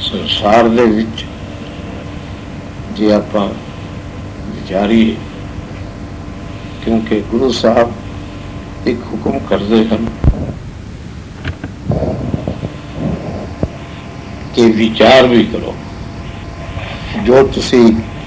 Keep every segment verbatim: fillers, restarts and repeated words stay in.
ਸੰਸਾਰ ਦੇ ਵਿੱਚ ਜੇ ਆਪਾਂ ਵਿਚਾਰੀਏ, ਕਿਉਂਕਿ ਗੁਰੂ ਸਾਹਿਬ ਇੱਕ ਹੁਕਮ ਕਰਦੇ ਹਨ ਕਿ ਵਿਚਾਰ ਵੀ ਕਰੋ। ਜੋ ਤੁਸੀਂ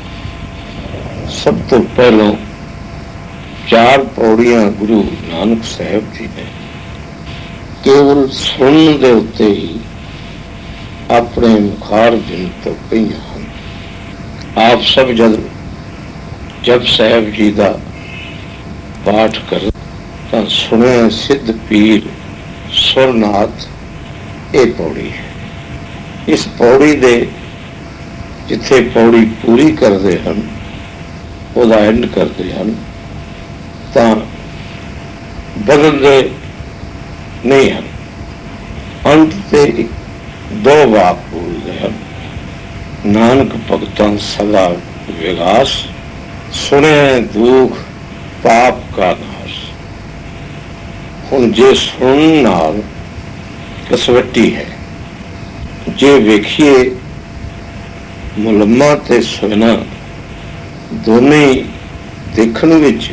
ਸਭ ਤੋਂ ਪਹਿਲਾਂ ਚਾਰ ਪੌੜੀਆਂ ਗੁਰੂ ਨਾਨਕ ਸਾਹਿਬ ਜੀ ਨੇ ਕੇਵਲ ਸੁਣਨ ਦੇ ਉੱਤੇ ਹੀ ਆਪਣੇ ਮੁਖਾਰ ਦਿਨ ਤੋਂ ਪਈਆਂ ਹਨ। ਆਪ ਸਭ ਜਦ ਜਪ ਸਾਹਿਬ ਜੀ ਦਾ ਪਾਠ ਕਰ ਤਾਂ ਸੁਣਿਆ ਸਿੱਧ ਪੀਰ ਸੁਰਨਾਥ, ਇਹ ਪੌੜੀ ਹੈ। ਇਸ ਪੌੜੀ ਦੇ ਜਿੱਥੇ ਪੌੜੀ ਪੂਰੀ ਕਰਦੇ ਹਨ, ਉਹਦਾ ਐਂਡ ਕਰਦੇ ਹਨ, ਤਾਂ ਬਦਲਦੇ ਨਹੀਂ ਹਨ। ਅੰਤ ਤੇ ਇੱਕ ਦੋ ਵਾਕ ਬੋਲਦੇ ਹਨ, ਨਾਨਕ ਭਗਤਾਂ ਸਦਾ ਵਿਗਾਸ, ਸੁਣਿਆ ਦੁਖ ਪਾਪ ਕਾ ਨਾਸ਼। ਹੁਣ ਜੇ ਸੁਣਨ ਨਾਲ ਕਸਵੱਟੀ ਹੈ, ਜੇ ਵੇਖੀਏ ਮੁਲੰਮਾ ਤੇ ਸੁਣਾ ਦੋਨੇ ਦੇਖਣ ਵਿੱਚ,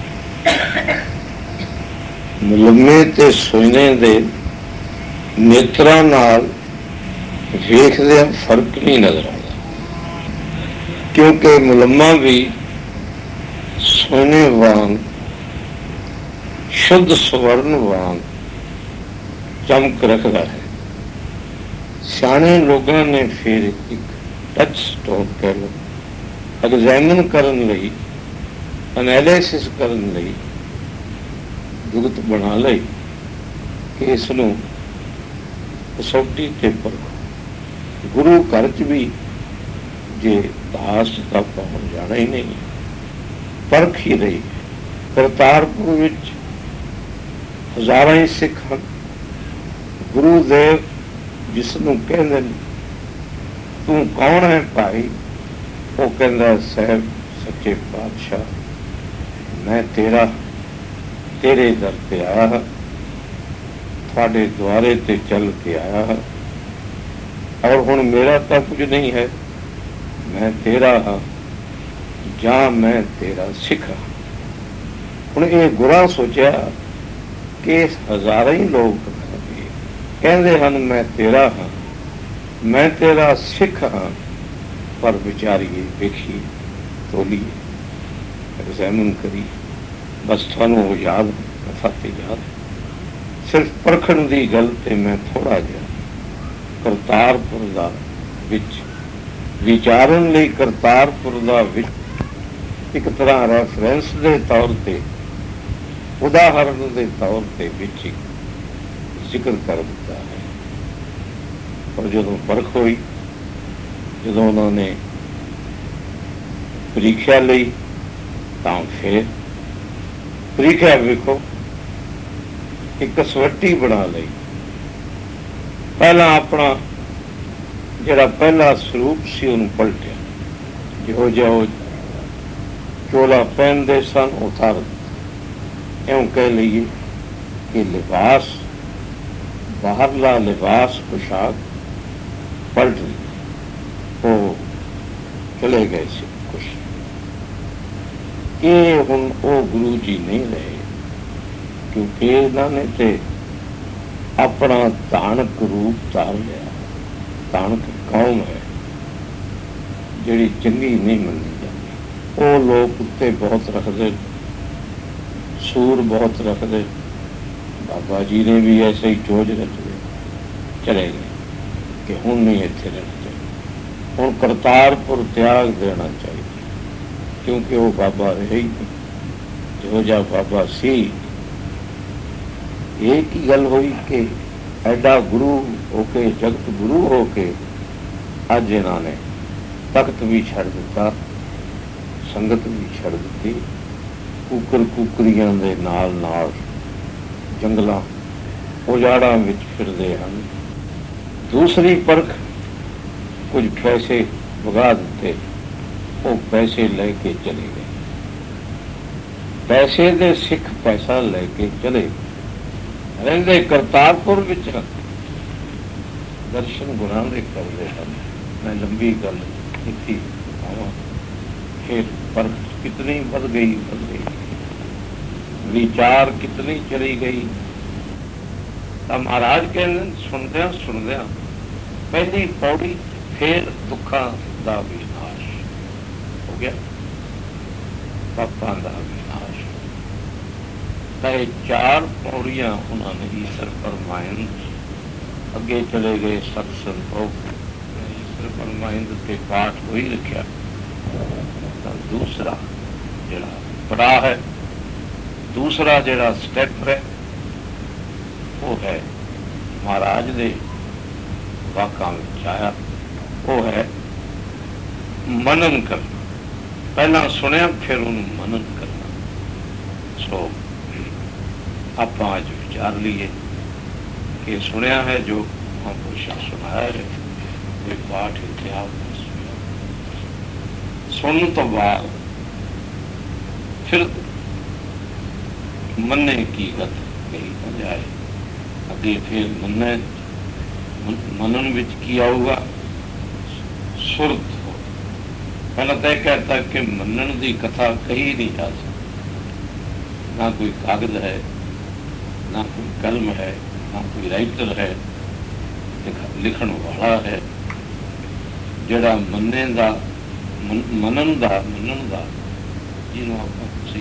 ਮੁਲੰਮੇ ਤੇ ਸੁਣੇ ਦੇ ਨੇਤਰਾਂ ਨਾਲ ਵੇਖਦਿਆਂ ਫਰਕ ਨਹੀਂ ਨਜ਼ਰ ਆਉਂਦਾ, ਕਿਉਂਕਿ ਮੁਲੰਮਾ ਵੀ ਸੋਨੇ ਵਾਂਗ ਸ਼ੁੱਧ ਸਵਰਨ ਵਾਂਗ ਚਮਕ ਰੱਖਦਾ ਹੈ। ਸਿਆਣੇ ਲੋਕਾਂ ਨੇ ਫਿਰ ਇੱਕ ਟੱਚ ਸਟੋਨ ਕਹਿ ਲਓ, ਐਗਜ਼ਾਮਨ ਕਰਨ ਲਈ, ਐਨਾਲਿਸਿਸ ਕਰਨ ਲਈ ਜੁਗਤ ਬਣਾ ਲਈ ਕਿ ਇਸ ਨੂੰ ਕਸੌਟੀ ਤੇ ਪਰਖੋ। ਗੁਰੂ ਘਰ 'ਚ ਵੀ ਜੇ ਦਾਸ ਦਾ ਪਹੁੰਚ ਜਾਣਾ ਹੀ ਨਹੀਂ, ਪਰਖ ਹੀ ਰਹੀ। ਕਰਤਾਰਪੁਰ ਵਿੱਚ ਹਜ਼ਾਰਾਂ ਹੀ ਸਿੱਖ ਹਨ। ਗੁਰੂ ਦੇਵ ਜਿਸ ਨੂੰ ਕਹਿੰਦੇ ਨੇ ਤੂੰ ਕੌਣ ਹੈ ਭਾਈ, ਉਹ ਕਹਿੰਦਾ ਸਾਹਿਬ ਸੱਚੇ ਪਾਤਸ਼ਾਹ, ਮੈਂ ਤੇਰਾ ਤੇਰੇ ਦਰ ਤੇ ਆਇਆ ਹਾਂ, ਤੁਹਾਡੇ ਦੁਆਰੇ ਤੇ ਚੱਲ ਕੇ ਆਇਆ ਹਾਂ, ਔਰ ਹੁਣ ਮੇਰਾ ਤਾਂ ਕੁਝ ਨਹੀਂ ਹੈ, ਮੈਂ ਤੇਰਾ ਹਾਂ ਜਾਂ ਮੈਂ ਤੇਰਾ ਸਿੱਖ ਹਾਂ। ਹੁਣ ਇਹ ਗੁਰਾਂ ਸੋਚਿਆ ਕਿ ਹਜ਼ਾਰਾਂ ਹੀ ਲੋਕ ਕਹਿੰਦੇ ਹਨ ਮੈਂ ਤੇਰਾ ਹਾਂ, ਮੈਂ ਤੇਰਾ ਸਿੱਖ ਹਾਂ, ਪਰ ਵਿਚਾਰੀਏ, ਵੇਖੀਏ, ਤੋਲੀਏ, ਐਗਜ਼ਾਮਨ ਕਰੀਏ, ਬਸ ਤੁਹਾਨੂੰ ਉਹ ਯਾਦ ਫਤਿਹ ਯਾਦ। ਸਿਰਫ ਪਰਖਣ ਦੀ ਗੱਲ ਤੇ ਮੈਂ ਥੋੜਾ ਜਿਹਾ ਕਰਤਾਰਪੁਰ ਦਾ ਵਿੱਚ ਵਿਚਾਰਨ ਲਈ, ਕਰਤਾਰਪੁਰ ਦਾ ਵਿੱਚ ਇੱਕ ਤਰ੍ਹਾਂ ਰੈਫਰੈਂਸ ਦੇ ਤੌਰ ਤੇ, ਉਦਾਹਰਨ ਦੇ ਤੌਰ ਤੇ ਵਿੱਚ ਜ਼ਿਕਰ ਕਰ ਦਿੱਤਾ ਹੈ। ਪਰ ਜਦੋਂ ਪਰਖ ਹੋਈ, ਜਦੋਂ ਉਹਨਾਂ ਨੇ ਪ੍ਰੀਖਿਆ ਲਈ, ਤਾਂ ਫਿਰ ਪ੍ਰੀਖਿਆ ਵੇਖੋ ਇੱਕ ਕਸਵੱਟੀ ਬਣਾ ਲਈ। ਪਹਿਲਾਂ ਆਪਣਾ ਜਿਹੜਾ ਪਹਿਲਾ ਸਰੂਪ ਸੀ ਉਹਨੂੰ ਪਲਟਿਆ, ਜਿਹੋ ਜਿਹਾ ਉਹ ਚੋਲਾ ਪਹਿਨਦੇ ਸਨ ਉਤਾਰ ਦਿੱਤਾ। ਇਉਂ ਕਹਿ ਲਈਏ ਕਿ ਲਿਬਾਸ, ਬਾਹਰਲਾ ਲਿਬਾਸ, ਪੁਸ਼ਾਕ ਪਲਟ ਲਈ, ਉਹ ਚਲੇ ਗਏ ਸੀ ਕੁਛ। ਇਹ ਹੁਣ ਉਹ ਗੁਰੂ ਜੀ ਨਹੀਂ ਰਹੇ, ਕਿਉਂਕਿ ਇਹਨਾਂ ਨੇ ਤੇ ਆਪਣਾ ਧਾਨਕ ਰੂਪ ਧਾਰ ਲਿਆ। ਧਾਨਕ ਕੌਮ ਹੈ ਜਿਹੜੀ ਚੰਗੀ ਨਹੀਂ ਮੰਨੀ ਜਾਂਦੀ। ਉਹ ਲੋਕ ਉੱਤੇ ਬਹੁਤ ਰੱਖਦੇ, ਸੂਰ ਬਹੁਤ ਰੱਖਦੇ। ਬਾਬਾ ਜੀ ਨੇ ਵੀ ਐਸੇ ਹੀ ਚੋਜ ਰਚ ਲਏ, ਚਲੇ ਗਏ ਕਿ ਹੁਣ ਨਹੀਂ ਇੱਥੇ ਰਹਿਣਾ ਚਾਹੀਦਾ, ਹੁਣ ਕਰਤਾਰਪੁਰ ਤਿਆਗ ਦੇਣਾ ਚਾਹੀਦਾ, ਕਿਉਂਕਿ ਉਹ ਬਾਬਾ ਰਿਹਾ ਹੀ ਨਹੀਂ ਜਿਹੋ ਜਿਹਾ ਬਾਬਾ ਸੀ। ਇਹ ਕੀ ਗੱਲ ਹੋਈ ਕਿ ਐਡਾ ਗੁਰੂ ਹੋ ਕੇ, ਜਗਤ ਗੁਰੂ ਹੋ ਕੇ, ਅੱਜ ਇਹਨਾਂ ਨੇ ਤਖਤ ਵੀ ਛੱਡ ਦਿੱਤਾ, ਸੰਗਤ ਵੀ ਛੱਡ ਦਿੱਤੀ, ਕੁਕਰ ਕੁਕਰੀਆਂ ਦੇ ਨਾਲ ਨਾਲ ਜੰਗਲਾਂ ਉਜਾੜਾਂ ਵਿੱਚ ਫਿਰਦੇ ਹਨ। ਦੂਸਰੀ ਪਰਖ, ਕੁਝ ਪੈਸੇ ਵਗਾ ਦਿੱਤੇ, ਉਹ ਪੈਸੇ ਲੈ ਕੇ ਚਲੇ ਗਏ। ਪੈਸੇ ਦੇ ਸਿੱਖ ਪੈਸਾ ਲੈ ਕੇ ਚਲੇ, ਰਹਿੰਦੇ ਕਰਤਾਰਪੁਰ ਵਿੱਚ, ਦਰਸ਼ਨ ਗੁਰਾਂ ਦੇ ਕਰਦੇ ਹਨ। ਮੈਂ ਲੰਬੀ ਗੱਲ ਇੱਥੇ ਆਵਾਂ, ਫਿਰ ਪਰ ਕਿਤਨੀ ਵੱਧ ਗਈ ਵੱਧ ਗਈ ਵਿਚਾਰ ਕਿਤਨੀ ਚਲੀ ਗਈ। ਤਾਂ ਮਹਾਰਾਜ ਕਹਿੰਦੇ ਸੁਣਦਿਆਂ ਸੁਣਦਿਆਂ ਪਹਿਲੀ ਪੌੜੀ ਫੇਰ ਦੁੱਖਾਂ ਦਾ ਵਿਨਾਸ਼ ਹੋ ਗਿਆ, ਪਾਪਾਂ ਦਾ ਵਿਨਾਸ਼। ਤਾਂ ਇਹ ਚਾਰ ਪੌੜੀਆਂ ਉਹਨਾਂ ਨੇ ਈਸ਼ਰ ਪਰਮਾਨੰਦ ਅੱਗੇ ਚਲੇ ਗਏ। ਸਤ ਸੰਤੋਖ ਈਸ਼ਰ ਪਰਮਾਨੰਦ ਤੇ ਪਾਠ ਹੋਈ ਰੱਖਿਆ। ਤਾਂ ਦੂਸਰਾ ਜਿਹੜਾ ਪੜਾਅ ਹੈ, ਦੂਸਰਾ ਜਿਹੜਾ ਸਟੈਪ ਹੈ, ਉਹ ਹੈ ਮਹਾਰਾਜ ਦੇ ਵਾਕਾਂ ਵਿੱਚ ਆਇਆ, ਉਹ ਹੈ ਮਨਨ ਕਰਨਾ। ਪਹਿਲਾਂ ਸੁਣਿਆ ਫਿਰ ਉਹਨੂੰ ਮਨਨ ਕਰਨਾ। ਸੋ ਆਪਾਂ ਅੱਜ ਵਿਚਾਰ ਲਈਏ ਕਿ ਸੁਣਿਆ ਹੈ ਜੋ ਮਹਾਂਪੁਰਸ਼ਾਂ ਸੁਣਾਇਆ ਹੈ, ਇਹ ਪਾਠ ਇਤਿਹਾਸ ਸੁਣਨ ਤੋਂ ਬਾਅਦ ਫਿਰ ਮੰਨੇ ਕੀ ਗਤ ਕਹੀ ਨਾ ਜਾਏ। ਅੱਗੇ ਫਿਰ ਮੰਨੇ ਮੰਨਣ ਵਿੱਚ ਕੀ ਆਊਗਾ? ਸੁਰਤ ਹੋ। ਪਹਿਲਾਂ ਤਾਂ ਇਹ ਕਹਿਤਾ ਕਿ ਮੰਨਣ ਦੀ ਕਥਾ ਕਹੀ ਨਹੀਂ ਜਾ ਸਕਦੀ। ਨਾ ਕੋਈ ਕਾਗਜ਼ ਹੈ, ਨਾ ਕੋਈ ਕਲਮ ਹੈ, ਨਾ ਕੋਈ ਰਾਈਟਰ ਹੈ, ਲਿਖਣ ਵਾਲਾ ਹੈ ਜਿਹੜਾ ਮੰਨੇ ਦਾ ਮੰਨਣ ਦਾ ਮੰਨਣ ਦਾ ਜਿਹਨੂੰ ਆਪਾਂ ਤੁਸੀਂ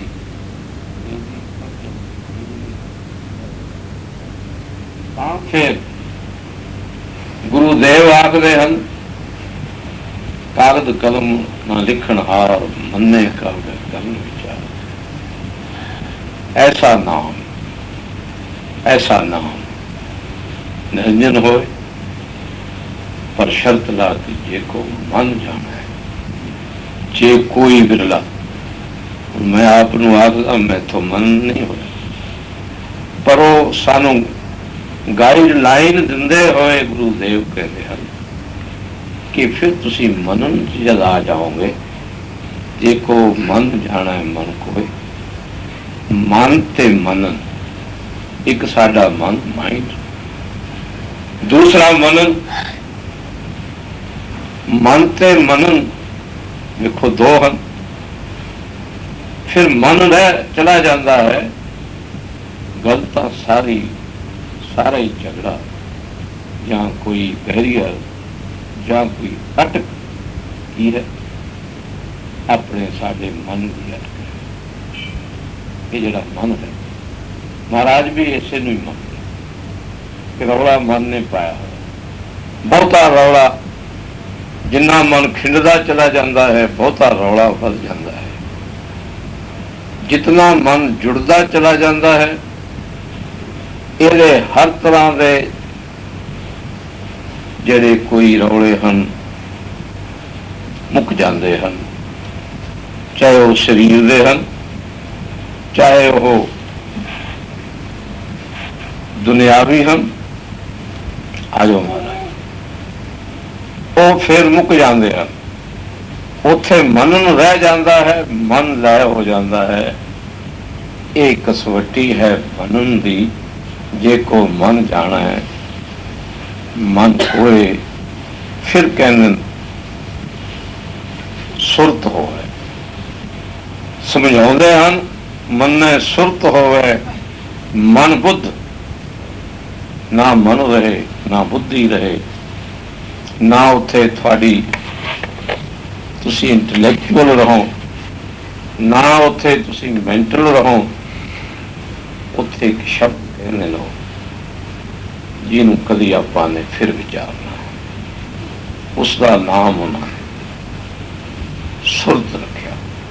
ਤਾਂ ਫਿਰ ਗੁਰੂਦੇਵ ਆਖਦੇ ਹਨ, ਕਾਗਜ਼ ਕਲਮ ਨਾ ਲਿਖਣ ਹਾਰ, ਮੰਨੇ ਕਾਗਜ਼ ਕਰਨ ਵਿਚਾਰ। ਐਸਾ ਨਾਮ ਐਸਾ ਨਾਮ ਨਿਰੰਜਨ ਹੋਏ, ਪਰ ਸ਼ਰਤ ਲਾ ਕੇ ਜੇ ਕੋ ਮਨ ਜਾਣਾ ਹੈ। ਜੇ ਕੋਈ ਬਿਰਲਾ, ਮੈਂ ਆਪ ਨੂੰ ਆਖਦਾ ਮੈਥੋਂ ਮਨ ਨਹੀਂ ਹੋਇਆ, ਪਰ ਉਹ ਸਾਨੂੰ ਗਾਈਡ ਲਾਈਨ ਦਿੰਦੇ ਹੋਏ ਗੁਰੂਦੇਵ ਕਹਿੰਦੇ ਹਨ ਕਿ ਫਿਰ ਤੁਸੀਂ ਮੰਨਣ ਜਦ ਆ ਜਾਓਗੇ, ਜੇ ਕੋ ਮਨ ਜਾਣਾ ਹੈ ਮਨ ਕੋਏ। ਮਨ ਤੇ ਮੰਨਣ, ਇੱਕ ਸਾਡਾ ਮਨ ਮਾਈਂਡ, ਦੂਸਰਾ ਮੰਨਣ। ਮਨ ਤੇ ਮੰਨਣ ਵੇਖੋ ਦੋ ਹਨ। ਫਿਰ ਮਨ ਰਹਿ ਚਲਾ ਜਾਂਦਾ ਹੈ, ਗੱਲ ਤਾਂ ਸਾਰੀ ਸਾਰਾ ਹੀ ਝਗੜਾ ਜਾਂ ਕੋਈ ਬੈਰੀਅਰ ਜਾਂ ਕੋਈ ਅਟਕ ਕੀ ਹੈ? ਆਪਣੇ ਸਾਡੇ ਮਨ ਦੀ ਅਟਕ। ਇਹ ਜਿਹੜਾ ਮਨ ਹੈ, ਮਹਾਰਾਜ ਵੀ ਇਸੇ ਨੂੰ ਹੀ ਮੰਨਦੇ ਕਿ ਰੌਲਾ ਮਨ ਨੇ ਪਾਇਆ ਹੋਇਆ। ਬਹੁਤਾ ਰੌਲਾ, ਜਿੰਨਾ ਮਨ ਖਿੰਡਦਾ ਚਲਾ ਜਾਂਦਾ ਹੈ, ਬਹੁਤਾ ਰੌਲਾ ਵੱਧ ਜਾਂਦਾ ਹੈ। ਜਿਤਨਾ ਮਨ ਜੁੜਦਾ ਚਲਾ ਜਾਂਦਾ ਹੈ, ਇਹਦੇ ਹਰ ਤਰ੍ਹਾਂ ਦੇ ਜਿਹੜੇ ਕੋਈ ਰੌਲੇ ਹਨ ਮੁੱਕ ਜਾਂਦੇ ਹਨ, ਚਾਹੇ ਉਹ ਸਰੀਰ ਦੇ ਹਨ, ਚਾਹੇ ਉਹ ਦੁਨਿਆਵੀ ਹਨ। ਆਜੋ ਮਹਾਰਾਜ, ਉਹ ਫਿਰ ਮੁੱਕ ਜਾਂਦੇ ਹਨ। ਉੱਥੇ ਮਨਨ ਰਹਿ ਜਾਂਦਾ ਹੈ, ਮਨ ਲੈ ਹੋ ਜਾਂਦਾ ਹੈ। ਇਹ ਕਸਵੱਟੀ ਹੈ ਮਨਨ ਦੀ। ਜੇ ਕੋ ਮਨ ਜਾਣਾ ਹੈ ਮਨ ਹੋਏ, ਫਿਰ ਕਹਿੰਦੇ ਸੁਰਤ ਹੋਵੇ। ਸਮਝਾਉਂਦੇ ਹਨ ਮੰਨੇ ਸੁਰਤ ਹੋਵੇ, ਮਨ ਬੁੱਧ। ਨਾ ਮਨ ਰਹੇ, ਨਾ ਬੁੱਧੀ ਰਹੇ, ਨਾ ਉੱਥੇ ਤੁਹਾਡੀ ਤੁਸੀਂ ਇੰਟਲੈਕਚੁਅਲ ਰਹੋ, ਨਾ ਉੱਥੇ ਤੁਸੀਂ ਮੈਂਟਲ ਰਹੋ। ਉੱਥੇ ਇੱਕ ਸ਼ਬਦ ਕਹਿੰਦੇ ਲਓ ਜਿਹਨੂੰ ਕਦੀ ਆਪਾਂ ਨੇ ਫਿਰ ਵਿਚਾਰਨਾ, ਉਸ ਦਾ ਨਾਮ ਉਹਨਾਂ ਨੇ ਸੁਰਤ ਰੱਖਿਆ।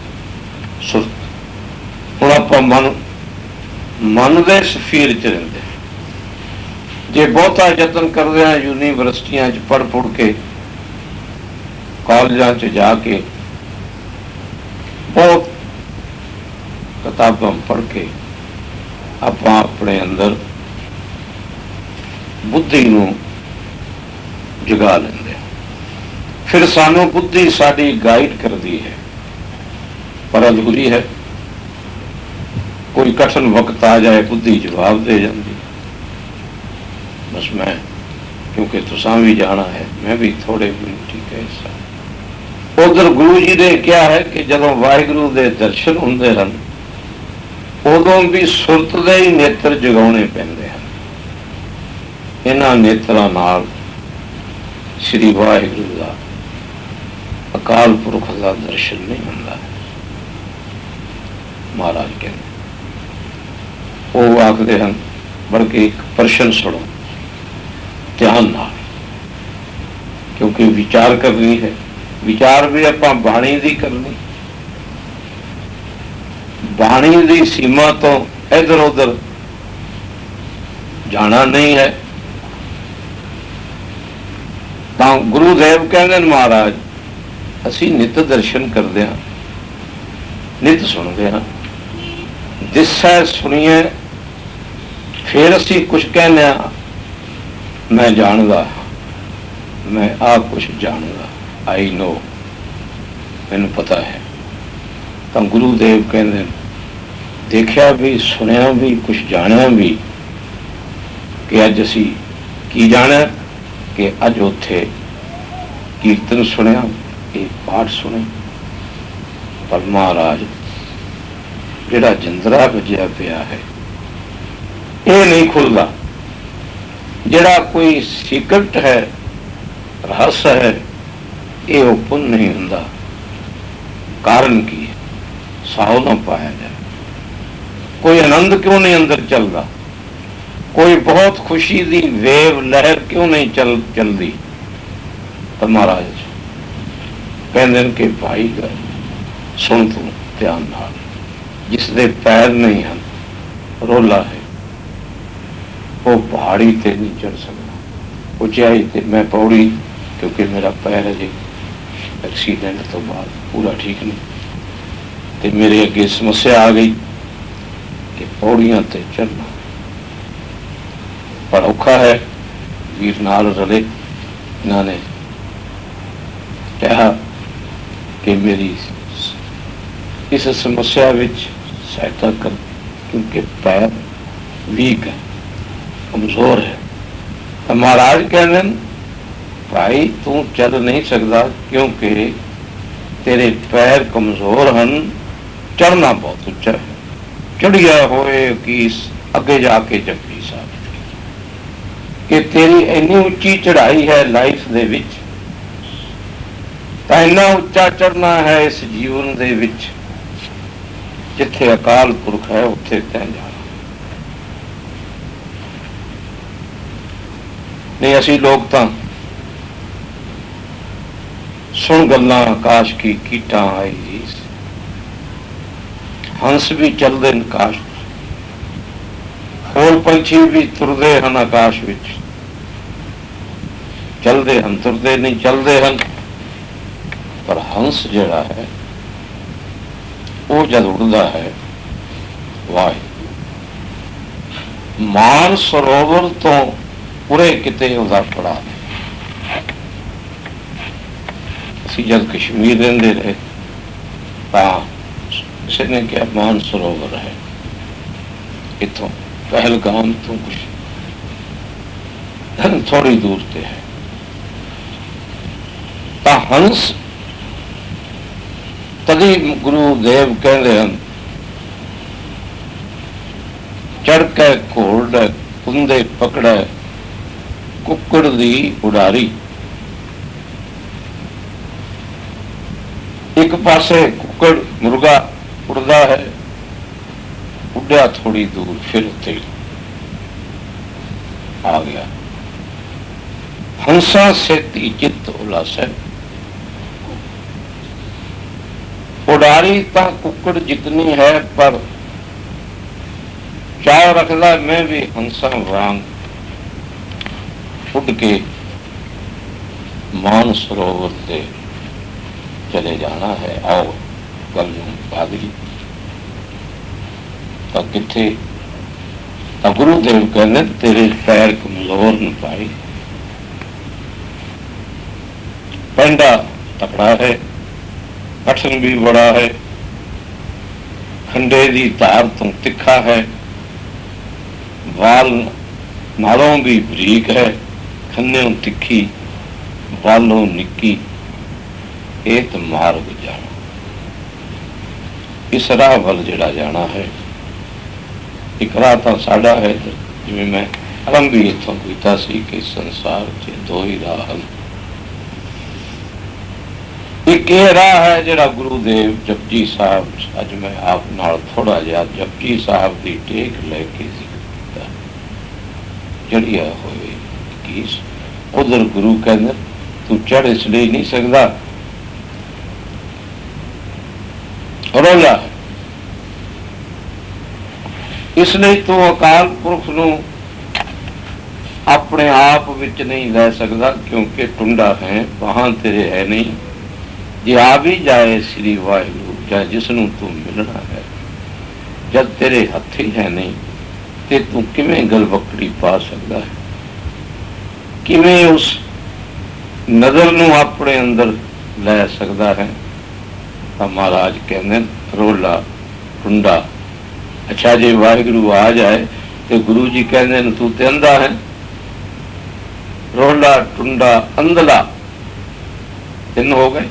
ਸੁਰਤ। ਹੁਣ ਆਪਾਂ ਮਨ ਮਨ ਦੇ ਸਫੀਰ ਚ ਰਹਿੰਦੇ। ਜੇ ਬਹੁਤਾ ਯਤਨ ਕਰਦੇ ਹਾਂ ਯੂਨੀਵਰਸਿਟੀਆਂ ਚ ਪੜ੍ਹ ਪੁੜ ਕੇ, ਕਾਲਜਾਂ ਚ ਜਾ ਕੇ ਬਹੁਤ ਕਿਤਾਬਾਂ ਪੜ੍ਹ ਕੇ ਆਪਾਂ ਆਪਣੇ ਅੰਦਰ ਬੁੱਧੀ ਨੂੰ ਜਗਾ ਲੈਂਦੇ ਹਾਂ। ਫਿਰ ਸਾਨੂੰ ਬੁੱਧੀ ਸਾਡੀ ਗਾਈਡ ਕਰਦੀ ਹੈ, ਪਰ ਅਧੂਰੀ ਹੈ। ਕੋਈ ਕਠਿਨ ਵਕਤ ਆ ਜਾਏ, ਬੁੱਧੀ ਜਵਾਬ ਦੇ ਜਾਂਦੀ। ਬਸ ਮੈਂ क्योंकि तुसां भी जाना है, मैं भी थोड़े मिनट ही कह सकदा। उधर गुरु जी ने क्या है कि जदों वाहिगुरु दे दर्शन हुंदे हन उदों भी सुरत दे ही नेत्र जगाने पैंदे हन। इन्हां नेत्रां नाल श्री वाहिगुरु दा अकाल पुरख का दर्शन नहीं होता। महाराज कहते वो आखते हैं, बल्कि एक प्रश्न सुनो ध्यान नाल, क्योंकि विचार करनी है। विचार भी आप बाणी दी करनी, बाणी दी सीमा तो इधर उधर जाना नहीं है। तो गुरुदेव कहते महाराज असी नित दर्शन करते हाँ, नित सुनते हाँ, दिसै सुनिए, फिर असी कुछ कहने मैं जानदा, मैं आ कुछ जानदा, आई नो, मैनू पता है। तो गुरुदेव कहते देखा भी सुनिया भी कुछ जानिया भी कि अज असी की जाना कि अज उत्थे कीर्तन सुनिया, एक पाठ सुने, पर महाराज जिहड़ा जिंदरा बजिया पिया है ये नहीं खुलता। जिहड़ा कोई सीक्रेट है, रहस्य है, ये ओपन नहीं हुंदा। कारण की है? साहो ना पाया जाए। कोई आनंद क्यों नहीं अंदर चलता? कोई बहुत खुशी दी वेव लहर क्यों नहीं चल चलती? तो महाराज कहते हैं कि भाई सुन तू ध्यान नाल, जिसदे पैर नहीं हैं, रोला है, वो पहाड़ी ते नहीं चढ़ सकता। ऊंचाई ते मैं पौड़ी, क्योंकि मेरा पैर अजे एक्सीडेंट तो बाद पूरा ठीक नहीं, तो मेरे अगे समस्या आ गई कि पौड़ियां ते चढ़ना पर औखा है। वीर नाल रले, इन्होंने कहा कि मेरी इस समस्या विच सहायता कर, क्योंकि पैर वीक है, कमजोर है। तो महाराज कहते भाई तू चल नहीं सकता क्योंकि तेरे पैर कमजोर हैं, चढ़ना बहुत उच्चा है। चढ़िया होए कि अगे जाके जपी साहब कि तेरी इन्नी उच्ची चढ़ाई है लाइफ दे विच, तो इन्ना उच्चा चढ़ना है इस जीवन दे विच, जिथे अकाल पुरख है उत्थे तैं जाना। नहीं असी लोग तो सुन गल्लां आकाश की कीटा आई जी, हंस भी चलते हैं आकाश, होर पंछी भी तुरते हैं आकाश विच, चलते हैं तुरते नहीं चलते हैं। पर हंस जिहड़ा है वो जब उड़ता है, वाह मान सरोवर तो पूरे किते उसका पड़ा। असी जब कश्मीर रहते रहे तो किसी ने क्या मान सरोवर है, इतों पहलगाम तो कुछ थोड़ी दूर से है। तो हंस तभी गुरुदेव कहते हैं चढ़ के घोड़ कुंदे पकड़े कुकड़ दी उड़ारी। एक पासे कुकड़ मुर्गा उड़ता है, उड़िया थोड़ी दूर फिर उत्ते आ गया। हंसा सेती चित्त उल्लास है, उड़ारी तो कुकड़ जितनी है पर चाह रखता मैं भी हंसा वांग उड़ के मान सरोवर से चले जाना है। आओ गल बादली तो किथे तो गुरुदेव कहने तेरे पैर कमजोर न पाई, पेंडा तकड़ा है, कठिन भी बड़ा है, खंडे की धार तो तिखा है, वाल नालों भी बरीक है, ਖੰਨਿਓਂ ਤਿੱਖੀ ਵਾਲੋਂ ਨਿੱਕੀ ਇਹ ਤਾਂ ਮਾਰਗ ਜਾਣਾ। ਇਸ ਰਾਹ ਵੱਲ ਜਿਹੜਾ ਜਾਣਾ ਹੈ, ਇੱਕ ਰਾਹ ਤਾਂ ਸਾਡਾ ਹੈ, ਜਿਵੇਂ ਮੈਂ ਆਰੰਭ ਵੀ ਇੱਥੋਂ ਕੀਤਾ ਸੀ ਕਿ ਸੰਸਾਰ 'ਚ ਦੋ ਹੀ ਰਾਹ ਹਨ। ਇੱਕ ਇਹ ਰਾਹ ਹੈ ਜਿਹੜਾ ਗੁਰੂ ਦੇਵ ਜਪਜੀ ਸਾਹਿਬ, ਅੱਜ ਮੈਂ ਆਪ ਨਾਲ ਥੋੜਾ ਜਿਹਾ ਜਪਜੀ ਸਾਹਿਬ ਦੀ ਟੇਕ ਲੈ ਕੇ ਜ਼ਿਕਰ ਕੀਤਾ, ਚੜ੍ਹਿਆ ਹੋਏ ਕੀਸ। ਉਧਰ ਗੁਰੂ ਕਹਿੰਦੇ ਤੂੰ ਚੜ੍ਹ ਇਸ ਲਈ ਨਹੀਂ ਸਕਦਾ, ਰੌਲਾ ਇਸ ਲਈ ਤੂੰ ਅਕਾਲ ਪੁਰਖ ਨੂੰ ਆਪਣੇ ਆਪ ਵਿੱਚ ਨਹੀਂ ਲੈ ਸਕਦਾ, ਕਿਉਂਕਿ ਟੁੰਡਾ ਹੈ, ਬਾਹਾਂ ਤੇਰੇ ਹੈ ਨਹੀਂ। ਜੇ ਆ ਵੀ ਜਾਏ ਸ੍ਰੀ ਵਾਹਿਗੁਰੂ ਜਾਂ ਜਿਸ ਨੂੰ ਤੂੰ ਮਿਲਣਾ ਹੈ, ਜਦ ਤੇਰੇ ਹੱਥ ਹੀ ਹੈ ਨਹੀਂ ਤੇ ਤੂੰ ਕਿਵੇਂ ਗਲਵੱਕੜੀ ਪਾ ਸਕਦਾ ਹੈ? ਕਿਵੇਂ ਉਸ ਨਜ਼ਰ ਨੂੰ ਆਪਣੇ ਅੰਦਰ ਲੈ ਸਕਦਾ ਹੈ? ਤਾਂ ਮਹਾਰਾਜ ਕਹਿੰਦੇ ਰੋਲਾ ਟੁੰਡਾ। ਅੱਛਾ, ਜੇ ਵਾਹਿਗੁਰੂ ਆ ਜਾਏ ਤੇ ਗੁਰੂ ਜੀ ਕਹਿੰਦੇ ਨੇ ਤੂੰ ਤੇ ਅੰਧਾ ਹੈ। ਰੋਲਾ ਟੁੰਡਾ ਅੰਧਲਾ ਤਿੰਨ ਹੋ ਗਏ।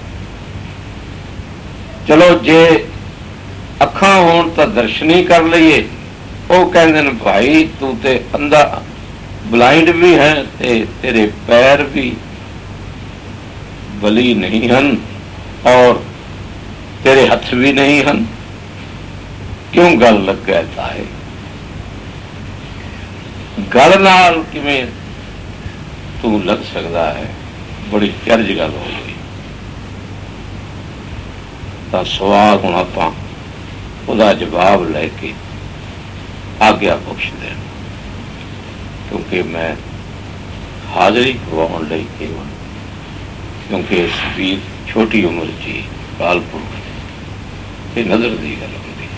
ਚਲੋ ਜੇ ਅੱਖਾਂ ਹੋਣ ਤਾਂ ਦਰਸ਼ਨ ਹੀ ਕਰ ਲਈਏ। ਉਹ ਕਹਿੰਦੇ ਨੇ ਭਾਈ ਤੂੰ ਤੇ ਅੰਧਾ ਬਲਾਈਂਡ ਵੀ ਹੈ ਤੇ ਤੇਰੇ ਪੈਰ ਵੀ ਬਲੀ ਨਹੀਂ ਹਨ ਔਰ ਤੇਰੇ ਹੱਥ ਵੀ ਨਹੀਂ ਹਨ, ਕਿਉਂ ਗੱਲ ਲੱਗਾ ਤਾਂ ਹੈ? ਗੱਲ ਨਾਲ ਕਿਵੇਂ ਤੂੰ ਲੱਗ ਸਕਦਾ ਹੈ? ਬੜੀ ਚਰਜ ਗੱਲ ਹੋ ਗਈ। ਤਾਂ ਸਵਾਲ ਹੁਣ ਆਪਾਂ ਉਹਦਾ ਜਵਾਬ ਲੈ ਕੇ ਆਗਿਆ ਬਖਸ਼ਦੇ ਹਾਂ, ਕਿਉਂਕਿ ਮੈਂ ਹਾਜ਼ਰੀ ਕਰਵਾਉਣ ਲਈ ਕੇਵਲ, ਕਿਉਂਕਿ ਇਸ ਵੀਰ ਛੋਟੀ ਉਮਰ 'ਚ ਹੀ ਅਕਾਲ ਪੁਰਖ ਤੇ ਨਜ਼ਰ ਦੀ ਗੱਲ ਹੁੰਦੀ।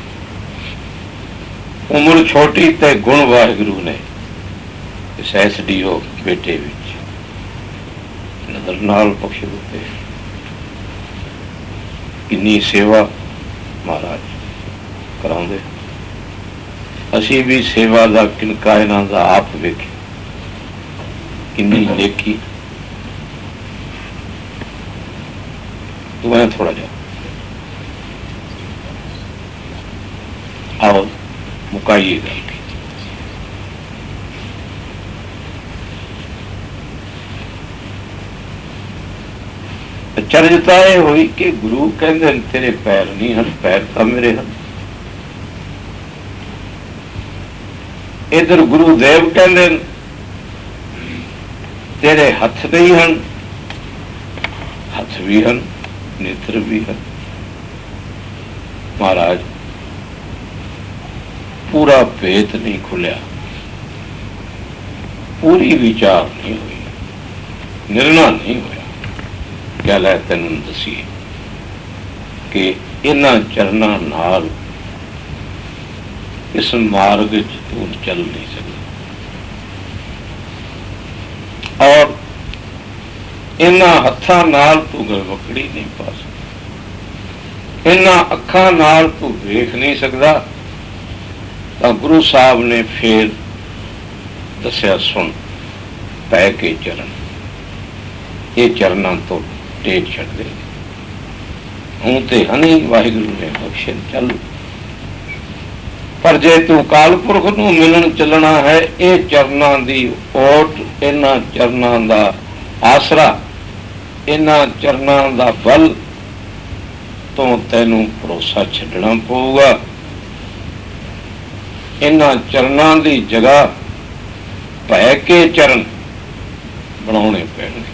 ਉਮਰ ਛੋਟੀ ਤੇ ਗੁਣ ਵਾਹਿਗੁਰੂ ਨੇ ਇਸ ਐਸ ਡੀ ਓ ਬੇਟੇ ਵਿੱਚ ਨਜ਼ਰ ਨਾਲ ਬਖਸ਼ ਦਿੱਤੇ। ਕਿੰਨੀ ਸੇਵਾ ਮਹਾਰਾਜ ਕਰਾਉਂਦੇ। ਅਸੀਂ ਵੀ ਸੇਵਾ ਦਾ ਕਿਨਕਾ ਇਹਨਾਂ ਦਾ ਆਪ ਵੇਖੇ, ਕਿੰਨੀ ਨੇਕੀ। ਤੂੰ ਐ ਥੋੜਾ ਜਿਹਾ ਆਓ ਮੁਕਾਈਏ ਗੱਲ। ਚਰਜਤਾ ਇਹ ਹੋਈ ਕਿ ਗੁਰੂ ਕਹਿੰਦੇ ਤੇਰੇ ਪੈਰ ਨਹੀਂ ਹਨ, ਪੈਰ ਤਾਂ ਮੇਰੇ ਹਨ। ਇਧਰ ਗੁਰੂ ਦੇਵ ਕਹਿੰਦੇ ਤੇਰੇ ਹੱਥ ਨਹੀਂ ਹਨ, ਹੱਥ ਵੀ ਹਨ, ਨੇਤਰ ਵੀ ਹਨ। ਮਹਾਰਾਜ ਪੂਰਾ ਭੇਤ ਨਹੀਂ ਖੁੱਲਿਆ, ਪੂਰੀ ਵਿਚਾਰ ਨਹੀਂ ਹੋਈ, ਨਿਰਣਾ ਨਹੀਂ ਹੋਇਆ। ਗੱਲ ਹੈ ਤੈਨੂੰ ਦੱਸੀਏ ਕਿ ਇਹਨਾਂ ਚਰਨਾਂ ਨਾਲ ਇਸ ਮਾਰਗ 'ਚ ਤੂੰ ਚੱਲ ਨਹੀਂ ਸਕਦਾ, ਔਰ ਇਹਨਾਂ ਹੱਥਾਂ ਨਾਲ ਤੂੰ ਗਲਵੱਕੜੀ ਨਹੀਂ ਪਾ ਸਕਦਾ, ਇਹਨਾਂ ਅੱਖਾਂ ਨਾਲ ਤੂੰ ਵੇਖ ਨਹੀਂ ਸਕਦਾ। ਤਾਂ ਗੁਰੂ ਸਾਹਿਬ ਨੇ ਫੇਰ ਦੱਸਿਆ, ਸੁਣ ਪੈ ਕੇ ਚਰਨ, ਇਹ ਚਰਨਾਂ ਤੋਂ ਟੇਕ ਛੱਡ ਦੇ। ਹੁਣ ਤੇ ਹਨੀ ਵਾਹਿਗੁਰੂ ਨੇ ਬਖਸ਼ੇ ਚੱਲ, ਪਰ ਜੇ ਤੂੰ ਅਕਾਲ ਪੁਰਖ ਨੂੰ ਮਿਲਣ ਚੱਲਣਾ ਹੈ, ਇਹ ਚਰਨਾਂ ਦੀ ਓਟ, ਇਹਨਾਂ ਚਰਨਾਂ ਦਾ ਆਸਰਾ, ਇਹਨਾਂ ਚਰਨਾਂ ਦਾ ਬਲ ਤੋਂ ਤੈਨੂੰ ਭਰੋਸਾ ਛੱਡਣਾ ਪਊਗਾ। ਇਹਨਾਂ ਚਰਨਾਂ ਦੀ ਜਗ੍ਹਾ ਪੈ ਕੇ ਚਰਨ ਬਣਾਉਣੇ ਪੈਣਗੇ।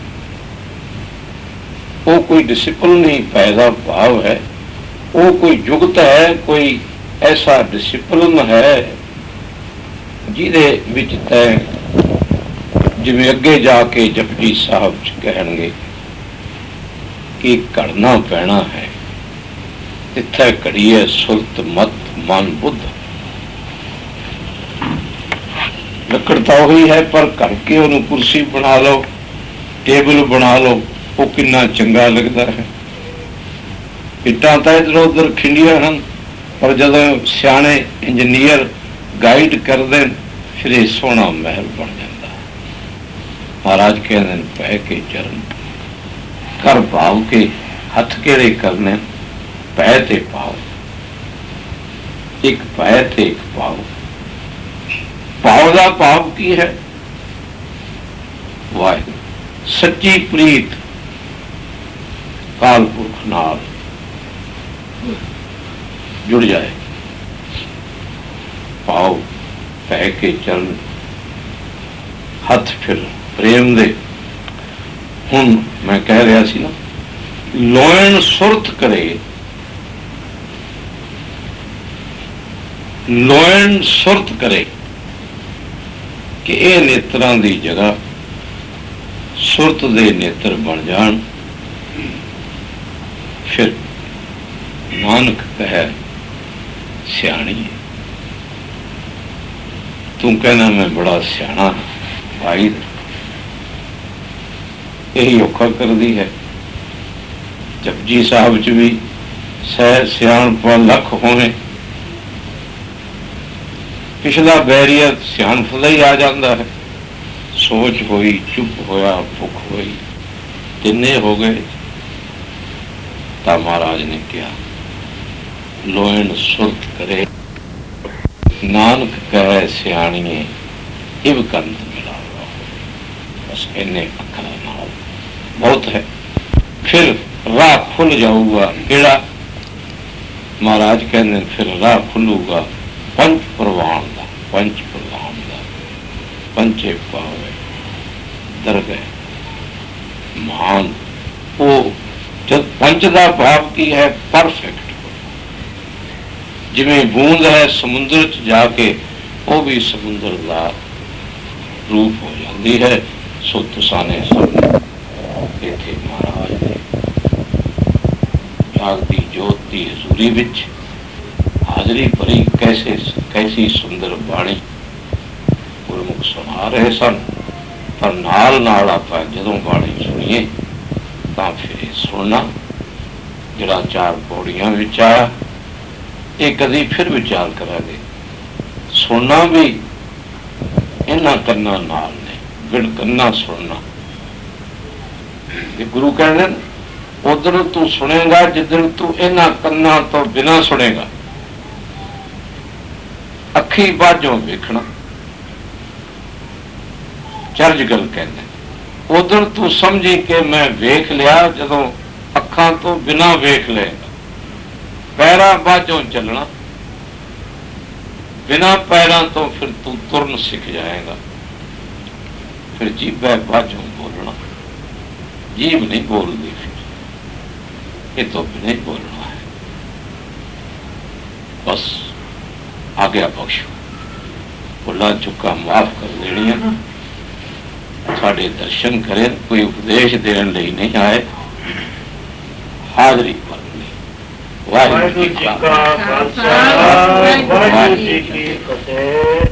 ਉਹ ਕੋਈ ਡਿਸਿਪਲਿਨ ਨਹੀਂ, ਪੈਦਾ ਭਾਵ ਹੈ, ਉਹ ਕੋਈ ਜੁਗਤ ਹੈ, ਕੋਈ ਐਸਾ ਡਿਸਿਪਲਿਨ ਹੈ ਜਿਹਦੇ ਵਿੱਚ ਤੈਂ, ਜਿਵੇਂ ਅੱਗੇ ਜਾ ਕੇ ਜਪਜੀ ਸਾਹਿਬ 'ਚ ਕਹਿਣਗੇ ਕਿ ਘੜਨਾ ਪੈਣਾ ਹੈ। ਇੱਥੇ ਘੜੀਏ ਸੁਰਤ ਮਤ ਮਨ ਬੁੱਧ। ਲੱਕੜ ਤਾਂ ਉਹੀ ਹੈ, ਪਰ ਘੜ ਕੇ ਉਹਨੂੰ ਕੁਰਸੀ ਬਣਾ ਲਓ, ਟੇਬਲ ਬਣਾ ਲਓ, ਉਹ ਕਿੰਨਾ ਚੰਗਾ ਲੱਗਦਾ ਹੈ। ਇੱਟਾਂ ਤਾਂ ਇੱਧਰ ਉੱਧਰ ਖਿੰਡੀਆਂ ਹਨ, ਪਰ ਜਦੋਂ ਸਿਆਣੇ ਇੰਜੀਨੀਅਰ ਗਾਈਡ ਕਰਦੇ ਫਿਰ ਇਹ ਸੋਹਣਾ ਮਹਿਲ ਬਣ ਜਾਂਦਾ। महाराज कहते हैं पै के चरण कर भाव के हथ केड़े करने पै ते पाओ, एक पै ते एक पाओ। पाओ का भाव की है? वाहिगुरू सच्ची प्रीत काल पुरख नाल जुड़ जाए। पाओ पै के चरण हथ फिर प्रेम दे। हुण मैं कह रहा सी ना, लोयन सुरत करे, लोयन सुरत करे कि ये नेत्रां दी जगह सुरत दे नेत्र बन जान। फिर नानक कहे सियाणी है। तू कहना मैं बड़ा सियाणा भाई, यही औखा कर दी है। जपजी साहब च भी सह सियाणपा लख होने, पिछला बैरियर सियाणप दा ही आ जाता है। सोच होई, चुप होया, भुख होई, तिन्ने हो गए। ता महाराज ने कहा लोयन सुरत करे, नानक कहे सियाणीए इव कंत मिला। बस इन्ने अखरा नाल बहुत है। फिर राह खुल जाऊगा। केड़ा? महाराज कहते फिर राह खुलूगा पंच प्रवान का, पंच प्रवान का। पंचे पावे दरगह महान। वो जब पंच का भाव की है परफेक्ट, जिमें बूंद है समुद्र च जाके वो भी समुद्र का रूप हो जाती है। सो तुसाने सब इत्थे महाराज ने जागती जोत की हजूरी विच हाजरी भरी। कैसे कैसी सुंदर बाणी गुरमुख सुना रहे सन। पर नाल नाल आपां जदों बाणी सुनीए तां फिर सुनना जिहड़ा चार पौड़ियां विच आया, ये कदी फिर विचार करांगे। सुनना भी इन्हां कन्ना नाल ने, गिड़ कन्ना सुनना। गुरु कहते हैं उधर तू सुनेगा जिधर तू इन्हां कन्ना तो बिना सुनेगा। अखी बाझों वेखना चर्ज गल कहते। उधर तू समझी कि मैं वेख लिया जदों अखां तो बिना वेख लेगा। पैरां बाझों चलना, बिना पैरां तो फिर तू तुरन सीख जाएगा। फिर जीभै बाझों बोलना, जीभ नहीं बोलती, फिर ये तो बिना ही बोलना है। बस आज्ञा बख्शो, भुला चुका माफ कर देनी है। साढ़े दर्शन करें, कोई उपदेश देने लिए नहीं आए, हाजरी पर वाहिगुरू जी का खालसा, वाहिगुरू जी की फतेह।